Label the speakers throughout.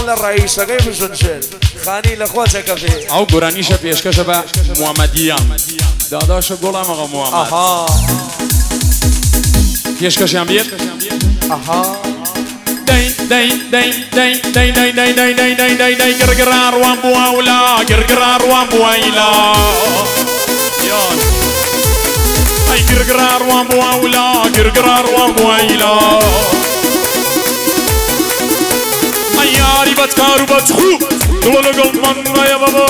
Speaker 1: للرئيس كيف شنشل خاني لاخواتك في
Speaker 2: او قرانيشه پیشکش به محمدیان داداش غلام آقا محمد
Speaker 1: اها
Speaker 2: پیشکش هم بیاد
Speaker 1: اها
Speaker 2: داي قرقرار وامبواولا قرقرار وامبوايلا يان اي قرقرار وامبواولا قرقرار وامبوايلا اي ياري بتكارو بتخو دول قلبنا يا بابا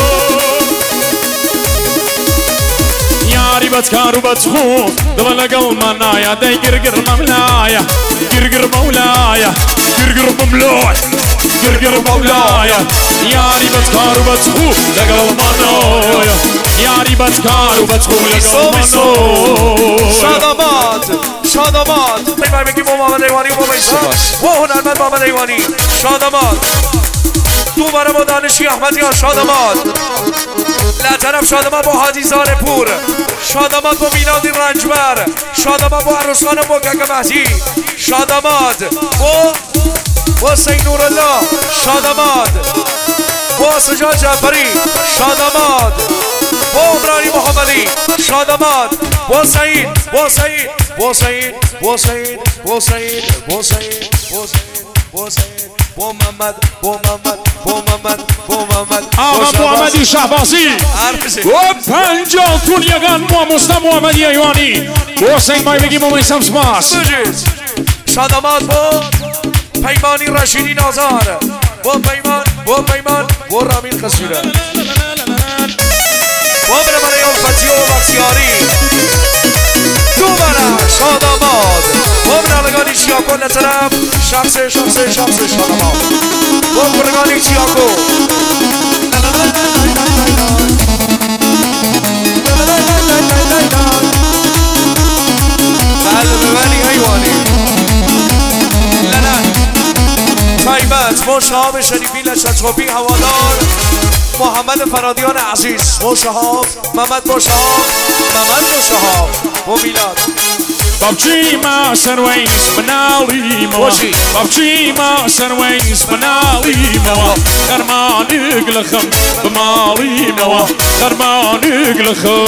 Speaker 2: ياري بتكارو بتخو دول قلبنا يا داي قرقر مملايا قرقر مولايا قرقر مملايا قرقر مولايا ياري بتكارو بتخو لقلبنا ياري بتكارو بتخو لقلبنا
Speaker 1: شادامات شادامات بيبقى بيجي محمد ایوانی و هنرمند محمد ایوانی شادامات تو برای با دانشی احمدیان شادامات لطرف شادامات با حاجی زارپور شادامات با میلادی رنجبر شادامات با عروسان مکک مهدی شادامات با سینور الله شادامات با سجاد جعفری شادامات با عمرانی محمدی شادامات با سعید با سعید با سعید با سعید با سعید با سعید با سعید با محمد با محمد با محمد با محمد
Speaker 2: آقا محمدی شهبازی و پنجاتون یگان مستم محمدی ایوانی با حسین مای بگیم و میسم سپاس
Speaker 1: شادامات با پیمانی رشیدی نازار با پیمان با رامین خسیره با بره من یلفتی و بخشیاری تو بره شادامات با بره لگانی چیاکو نطرف شخص شادامات با برگانی چیاکو قلب منی حیوانی طیبت با شهاب شریفی لشتخوبی هوادار محمد فرادیان عزیز با شهاب محمد با شهاب با میلاد
Speaker 2: بابجي ما سرويس منالي موا بابجي ما سرويس منالي موا خرمانك لخم بمالي موا خرمانك لخم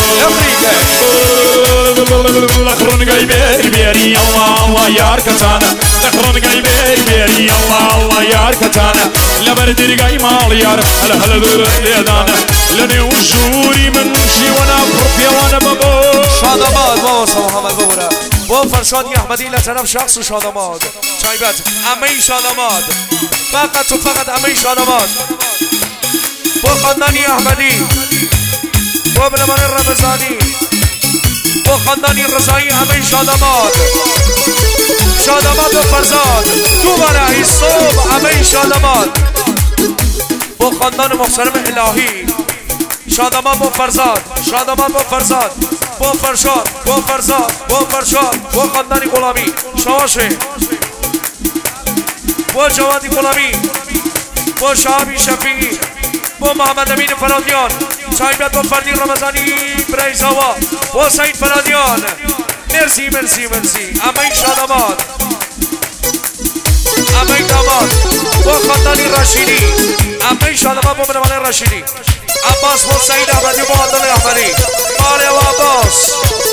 Speaker 2: لخرن قايبيري بيري الله يار كتانا لخرن قايبيري بيري الله يار كتانا لبردري قاي مال يار هلا ليدانا لني وجوري من شي وانا بروبيا وانا بابا
Speaker 1: شادامات بابا محمد بابا با فرشادی احمدی لطرف شخص شادامات چایبت امه شادامات فقط و فقط امه شادامات با خاندانی احمدی با برمان رمضانی با خاندانی رضایی امه شادامات شادامات و فرزاد تو برای صبح امه شادامات با خاندان محترم الهی شادامات با فرزاد شادامات با فرزاد با فرشاد با فرزاد با فرشاد با خاندانی غلامی شواشه با جوادی غلامی با شهابی شفیعی با محمد امین فرادیان شایبت با فردی رمضانی برایزاوا با سعید فرادیان مرسی مرسی مرسی امین شادامات امین داماد با خاندانی رشیدی امین شادامات با برمان رشیدی عباس با سعید احمدی با عدل احمدی آره و عباس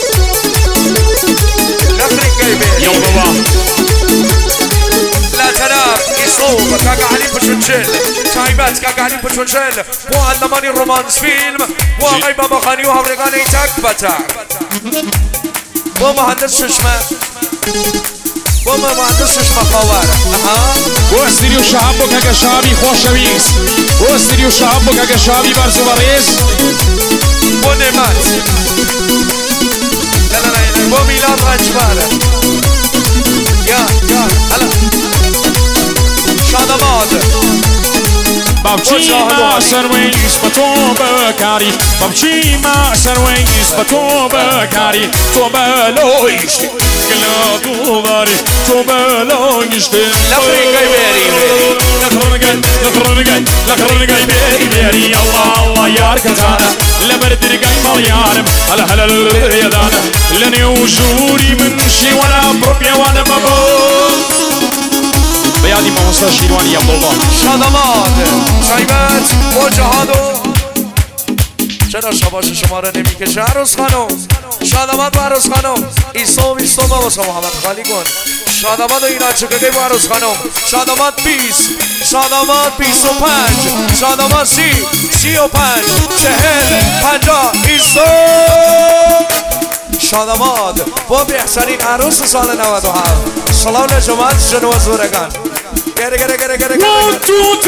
Speaker 1: نفرین گیبه
Speaker 2: يلا بابا
Speaker 1: لا تنام يصوب كاكا علي بشنشل شايبات كاكا علي بشنشل بو عندماني رومانس فيلم بو غيبة مخاني وهوريغاني تاك بتاك بو مهندس ششمة بو مهندس ششمة خوار
Speaker 2: بو استريو شهابو كاكا شهابي خوشويس بو استريو شهابو كاكا شهابي برزو بريز
Speaker 1: بو نعمت لا لا لا بو ميلاد رنجبار يا هلا شادامات
Speaker 2: بابجي ما سرويس بتو بكاري بابجي ما سرويس بتو بكاري تو بلويش كلا دوباري تو بلويش
Speaker 1: لفرين قيبيري
Speaker 2: لخرن قاي بيري الله يار كتانا لبردري قاي مال يارم هلا اليدانا لني وجوري من شي وانا بروبيا وانا بابا بيادي موسى شيرواني يا الله
Speaker 1: شادامات غیبت با جهاد و چرا شباش شما رو نمیکشه عروس خانم شاداماد با عروس خانم ایسا با واسه محمد خالی کن شاداماد و اینا چکه با عروس خانم شاداماد 20 شاداماد 25 شاداماد 30 35 40 50 ایسا شاداماد با بهترین عروس سال 97 سلام جماعت جنوب زورگان گره